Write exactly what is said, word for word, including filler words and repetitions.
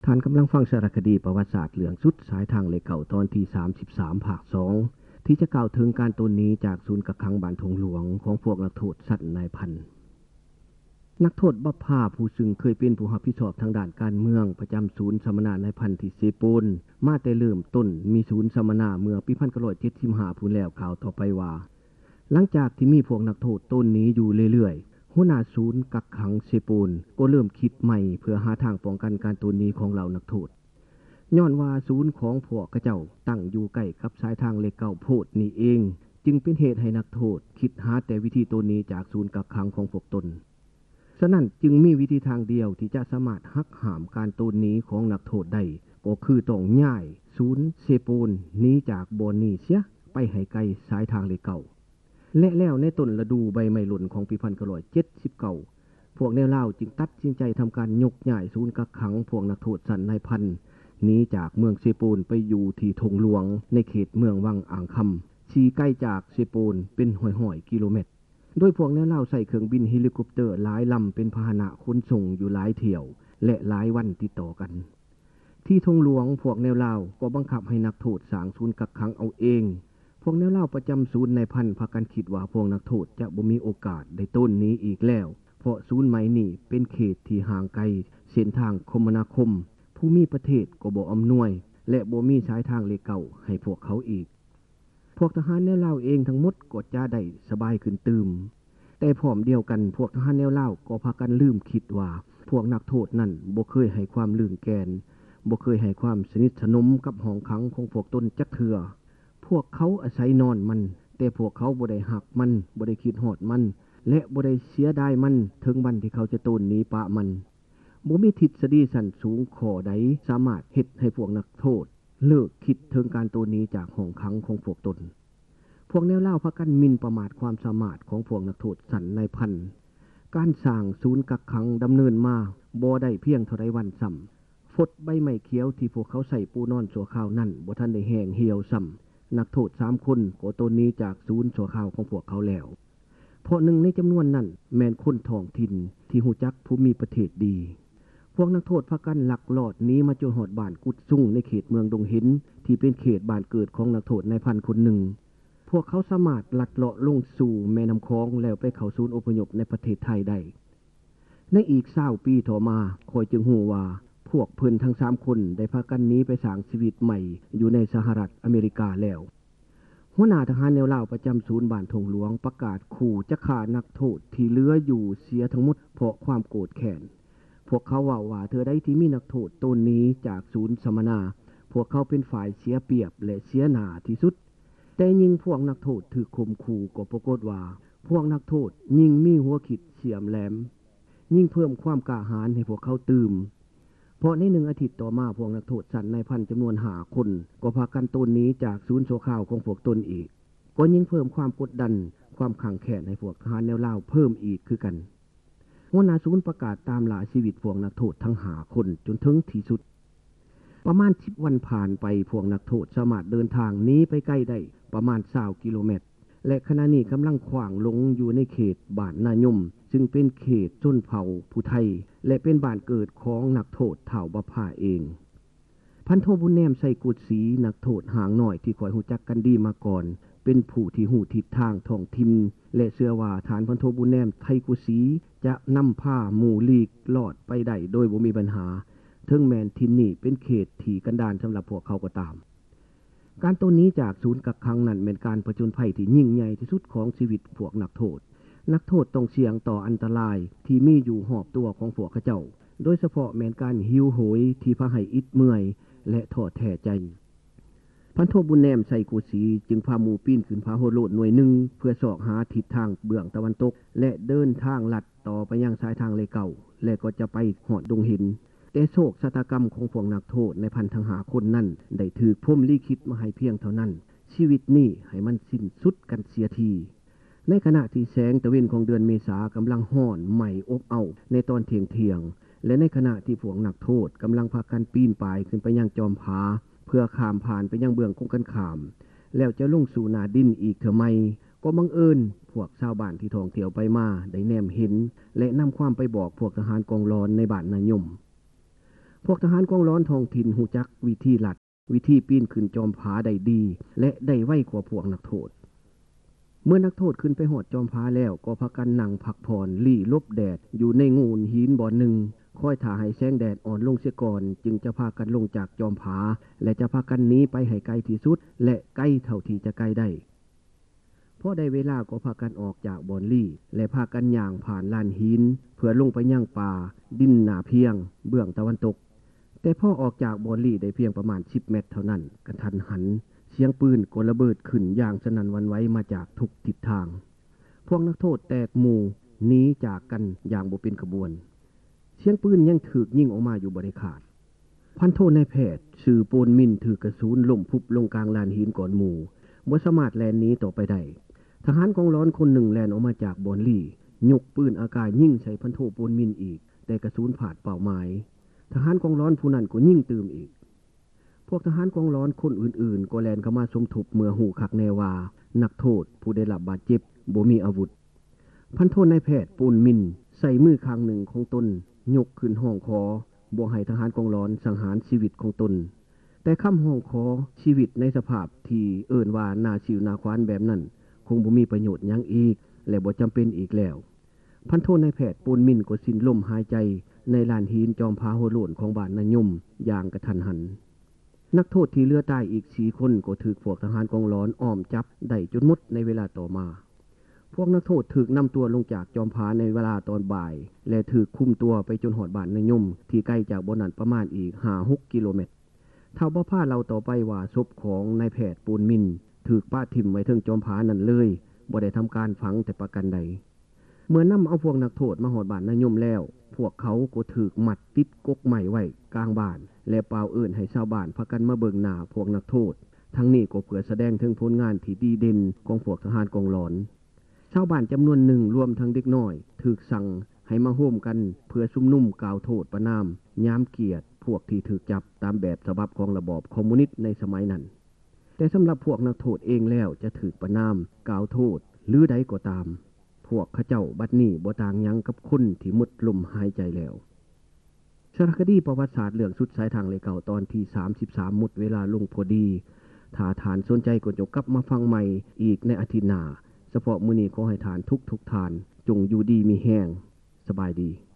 ท่านกำลังฟังสารคดีประวัติศาสตร์เรื่องสุดสายทางเหล็กเก่าตอนที่สามสิบสามภาคสองที่จะกล่าวถึงการตนหนีจากศูนย์กักขังบ้านทงหลวงของพวกนักโทษสัตว์นายพันนักโทษบัพพาผู้ซึ่งเคยเป็นผู้รับผิดชอบทางด้านการเมืองประจำศูนย์สัมมนานายพันที่เซปูนมาแต่เริ่มต้นมีศูนย์สัมมนาเมื่อปีหนึ่งพันเก้าร้อยเจ็ดสิบห้าพู้นแล้วข่าวต่อไปว่าหลังจากที่มีพวกนักโทษตนหนีอยู่เรื่อยๆหัวหน้าศูนย์กักขังเซปูนก็เริ่มคิดใหม่เพื่อหาทางป้องกันการตนหนีของเหล่านักโทษย้อนว่าศูนย์ของพวกกระเจ้าตั้งอยู่ใกล้กับสายทางเหล็กเก่าโพดนี่เองจึงเป็นเหตุให้นักโทษคิดหาแต่วิธีตนหนีจากศูนย์กักขังของพวกตนฉะนั้นจึงมีวิธีทางเดียวที่จะสามารถหักห้ามการตนหนีของนักโทษได้ก็คือต้องย้ายศูนย์เซปูนหนีจากบ่อนนี้เสียไปให้ไกลสายทางเหล็กเก่าและแล้วในต้นฤดูใบไม้หล่นของปีหนึ่งพันเก้าร้อยเจ็ดสิบเก้าพวกแนวเล่าจึงตัดสินใจทำการยกย้ายศูนย์กักขังพวกนักโทษสันนายพันหนีจากเมืองเซปูนไปอยู่ที่ธงหลวงในเขตเมืองวังอ่างคำชีใกล้จากเซปูนเป็นห้อยๆกิโลเมตรโดยพวกแนวเล่าใส่เครื่องบินเฮลิคอปเตอร์หลายลำเป็นพาหนะขนส่งอยู่หลายเที่ยวและหลายวันติดต่อกันที่ธงหลวงพวกแนวเล่าก็บังคับให้นักโทษสร้างศูนย์กักขังเอาเองพวกแนวเล่าประจำศูนย์นายพันพากันคิดว่าพวกนักโทษจะบ่มีโอกาสได้ต้นนี้อีกแล้วเพราะศูนย์ใหม่นี้เป็นเขตที่ห่างไกลเส้นทางคมนาคมภูมิประเทศก็บ่อำนวยและบ่มีสายทางเลเก่าให้พวกเขาอีกพวกทหารแนวเล่าเองทั้งหมดก็จะได้สบายขึ้นตืมแต่พร้อมเดียวกันพวกทหารแนวเล่าก็พากันลืมคิดว่าพวกนักโทษนั่นบ่เคยให้ความลื่นแกนบ่เคยให้ความสนิทสนมกับห้องขังของพวกตนจักเทื่อพวกเขาอาศัยนอนมันแต่พวกเขาบ่ได้หักมันบ่ได้คิดฮอดมันและบ่ได้เสียดายมันถึงวันที่เขาจะตนหนีปะมันบ่มีทฤษฎีสั้นสูงข้อใดสามารถเฮ็ดให้พวกนักโทษเลิกคิดถึงการตนหนีจากห้องขังของพวกตนพวกแนวเล่าพากันหมิ่นประมาทความสามารถของพวกนักโทษสันนายพันการสร้างศูนย์กักขังดำเนินมาบ่ได้เพียงเท่าใดวันซ้ำฟดใบไม้เขียวที่พวกเขาใส่ปูนอนชั่วคราวนั้นบ่ทันได้แห้งเหี่ยวซ้ำนักโทษสามคนก็ตนหนีจากศูนย์ชั่วคราวของพวกเขาแล้วเพราะหนึ่งในจำนวนนั้นแม่นคนท้องถิ่นที่ฮู้จักภูมิประเทศดีพวกนักโทษพากันลักลอบหนีมาจนฮอดบ้านกุดซุ่งในเขตเมืองดงหินที่เป็นเขตบ้านเกิดของนักโทษนายพันคนหนึ่งพวกเขาสามารถลัดเลาะลงสู่แม่น้ำคลองแล้วไปเข้าศูนย์อพยพในประเทศไทยได้ในอีกยี่สิบปีต่อมาคอยจึงฮู้ว่าพวกเพิ่นทั้งสามคนได้พากันหนีไปสร้างชีวิตใหม่อยู่ในสหรัฐอเมริกาแล้วหัวหน้าทหารแนวเล่าประจำศูนย์บ้านทงหลวงประกาศขู่จะฆ่านักโทษที่เหลืออยู่เสียทั้งหมดเพราะความโกรธแค้นพวกเขาว่าว่าเธอได้ที่มีนักโทษตนนี้จากศูนย์สัมมนาพวกเขาเป็นฝ่ายเสียเปรียบและเสียหน้าที่สุดแต่ยิ่งพวกนักโทษถูกข่มขู่ก็ปรากฏว่าพวกนักโทษยิ่งมีหัวคิดเฉียมแหลมยิ่งเพิ่มความกล้าหาญให้พวกเขาตื่มเพราะในหนึ่งอาทิตย์ต่อมาพวกนักโทษสันนายพันจำนวนห้าคนก็พากันตนหนีจากศูนย์ชั่วคราวของพวกตนอีกก็ยิ่งเพิ่มความกดดันความขังแค้นให้พวกทหารแนวเล่าเพิ่มอีกคือกันหัวหน้าศูนย์ประกาศตามล่าชีวิตพวกนักโทษทั้งห้าคนจนถึงที่สุดประมาณสิบวันผ่านไปพวกนักโทษสามารถเดินทางหนีไปใกล้ได้ประมาณยี่สิบกิโลเมตรและขณะนี้กำลังขว้างลงอยู่ในเขตบ้านนายมซึ่งเป็นเขตชนเผ่าผู้ไทยและเป็นบ้านเกิดของนักโทษเฒ่าบัพพาเองพันโทบุญแนมใส่กุดสีนักโทษหางหน่อยที่คอยหูจักกันดีมาก่อนเป็นผู้ที่หูทิศทางท้องถิ่นและเชื่อว่าฐานพันโทบุญแนมไทยกุดสีจะนำผ้าหมู่ลีกลอดไปได้โดยบ่มีปัญหาถึงแม้นทินนี่เป็นเขตที่กันดารสำหรับพวกเขาก็ตามการตัวนี้จากศูนย์กักขังนั้นเป็นการผจญภัยที่ยิ่งใหญ่ที่สุดของชีวิตพวกนักโทษนักโทษต้องเสี่ยงต่ออันตรายที่มีอยู่หอบตัวของพวกเขาเจ้าโดยเฉพาะแม้นการหิวโหยที่พาให้อิดเมื่อยและท้อแท้ใจพันโทบุญแนมใส่กุศีจึงพาหมู่ปีนขึ้นพาโหโลดหน่วยหนึ่งเพื่อสอกหาทิศทางเบื้องตะวันตกและเดินทางลัดต่อไปยังสายทางเลเก่าและก็จะไปหอดดงหินแต่โศกชะตากรรมของพวกนักโทษในพันทั้งหาคนนั้นได้ถูกพรหมลิขิตมาให้เพียงเท่านั้นชีวิตนี้ให้มันสิ้นสุดกันเสียทีในขณะที่แสงตะวันของเดือนเมษากำลังห้อนใหม่อบเอาในตอนเที่ยงเที่ยงและในขณะที่พวกนักโทษกำลังพากันปีนป่ายขึ้นไปยังจอมผาเพื่อข้ามผ่านไปยังเบื้องคงกันขามแล้วจะลงสู่นาดินอีกเถอะไม่ก็บังเอิญพวกชาวบ้านที่ท่องเที่ยวไปมาได้แนมเห็นและนำความไปบอกพวกทหารกองร้อนในบ้านนายมพวกทหารกองร้อนท้องถิ่นหูจักวิธีลัดวิธีปีนขึ้นจอมผาได้ดีและได้ไวกว่าพวกนักโทษเมื่อนักโทษขึ้นไปหอดจอมผาแล้วก็พากันนั่งพักผ่อนลี่ลบแดดอยู่ในงูนหินบ่อนหนึ่งคอยถ่าให้แสงแดดอ่อนลงเสียก่อนจึงจะพากันลงจากจอมผาและจะพากันหนีไปให้ไกลที่สุดและใกล้เท่าที่จะไกลได้พอได้เวลาก็พากันออกจากบ่อนลี่และพากันย่างผ่านลานหินเพื่อลงไปย่างป่าดินหนาเพียงเบื้องตะวันตกแต่พอออกจากบ่อนลี่ได้เพียงประมาณสิบเมตรเท่านั้นกระทันหันเสียงปืนกลระเบิดขึ้นอย่างสนั่นหวั่นไหวมาจากทุกทิศทางพวกนักโทษแตกหมู่หนีจากกันอย่างบ่เป็นขบวนเสียงปืนยังถูกยิงออกมาอยู่บ่ได้ขาดพันโทนายแพทย์ชื่อโปนมินถือกระสุนล้มพุบลงกลางลานหินก่อนหมู่บ่สามารถแล่นหนีต่อไปได้ทหารกองร้อนคนหนึ่งแล่นออกมาจากบ่อนลี่ยกปืนอากาศยิงใส่พันโทโปนมินอีกแต่กระสุนผาดเป้าหมายทหารกองร้อนผู้นั้นก็ยิงตื่มอีกพวกทหารกองร้อนคนอื่นๆก็แล่นเข้ามาสมทบเมื่อหูคักแน่ว่านักโทษผู้ได้รับบาดเจ็บบ่มีอาวุธพันโทนายแพทย์โปนมินใส่มือข้างหนึ่งของตนยกขึ้นห้องคอบ่ให้ทหารกองร้อนสังหารชีวิตของตนแต่คำห้องคอชีวิตในสภาพที่เอิ้นว่านาชิวนาควานแบบนั้นคงบ่มีประโยชน์หยังอีกและบ่จำเป็นอีกแล้วพันโทนายแพทย์โปนมินก็สิ้นลมหายใจในลานหินจอมผาโหโลนของบ้านนายมอย่างกระทันหันนักโทษที่เหลือตายอีกสี่คนก็ถูกพวกทหารกองร้อนอ้อมจับได้จนหมดในเวลาต่อมาพวกนักโทษถูกนำตัวลงจากจอมผาในเวลาตอนบ่ายและถูกคุมตัวไปจนหอดบ้านนายมที่ใกล้จากบ่อนั้นประมาณอีก ห้าหก กิโลเมตรถ้าบ่พาเราต่อไปว่าศพของนายแพทย์ปูนมินถูกป้าทิ่มไว้ถึงจอมผานั่นเลยบ่ได้ทำการฝังแต่ประกันใดเมื่อนำเอาพวกนักโทษมาหอดบ้านนายมแล้วพวกเขาก็ถูกมัดติดกกไม้ไว้กลางบ้านและเป่าเอิ้นให้ชาวบ้านพากันมาเบิ่งหน้าพวกนักโทษทั้งนี้ก็เพื่อแสดงถึงผลงานที่ดีเด่นของพวกทหารกองร้อนชาวบ้านจำนวนหนึ่งรวมทั้งเด็กน้อยถูกสั่งให้มาร่วมกันเพื่อชุมนุมกล่าวโทษประณามย้ำเกียรติพวกที่ถูกจับตามแบบฉบับของระบอบคอมมิวนิสต์ในสมัยนั้นแต่สำหรับพวกนักโทษเองแล้วจะถูกประณามกล่าวโทษหรือใดก็ตามพวกเขาเจ้าบัดนี้บ่ต่างหยังกับคนที่หมดลมหายใจแล้วสารคดีประวัติศาสตร์เรื่องสุดสายทางเลยเก่าตอนที่สามสิบสามหมดเวลาลงพอดีถ้าทานสนใจก็จงกลับมาฟังใหม่อีกในอาทิตย์หน้าเฉพาะมื้อนี้ขอให้ทานทุกทุกทานจงอยู่ดีมีแห้งสบายดี